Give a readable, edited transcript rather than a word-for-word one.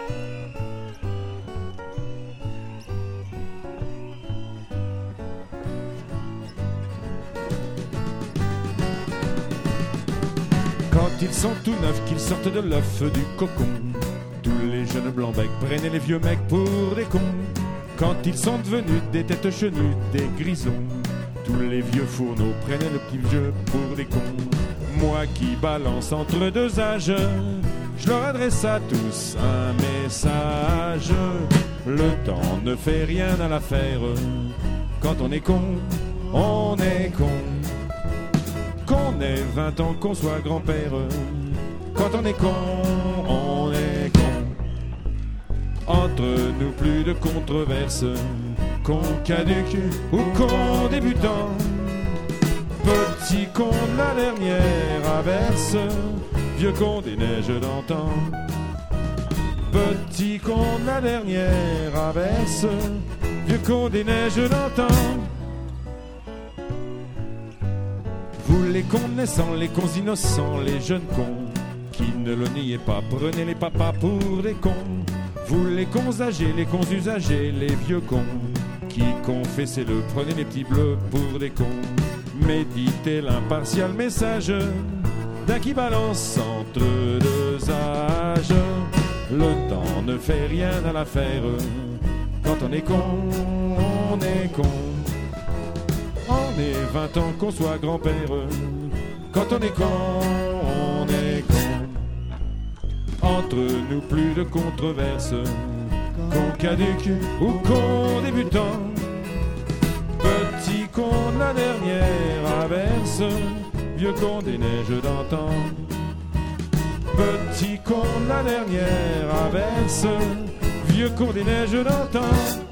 Quand ils sont tout neufs, qu'ils sortent de l'œuf du cocon, tous les jeunes blancs-becs prenaient les vieux mecs pour des cons. Quand ils sont devenus des têtes chenues, des grisons, tous les vieux fourneaux prenaient le petit vieux pour des cons. Moi qui balance entre deux âges, je leur adresse à tous un message. Le temps ne fait rien à l'affaire. Quand on est con, on est con. Qu'on ait 20 ans, qu'on soit grand-père. Quand on est con, on est con. Entre nous plus de controverses, con caduc ou con débutant. Petit con de la dernière averse, vieux con des neiges d'antan. Petit con de la dernière averse, vieux con des neiges d'antan. Vous les cons naissants, les cons innocents, les jeunes cons qui ne le niaient pas, prenez les papas pour des cons. Vous les cons âgés, les cons usagés, les vieux cons qui confessez-le, prenez les petits bleus pour des cons. Méditez l'impartial message d'un qui balance entre deux âges. Le temps ne fait rien à l'affaire. Quand on est con, on est con. On est 20 ans, qu'on soit grand-père. Quand on est con, on est con. Entre nous plus de controverses, con caduc ou con débutant. Petit con de la dernière averse, vieux con des neiges d'antan. Petit con de la dernière averse, vieux con des neiges d'antan.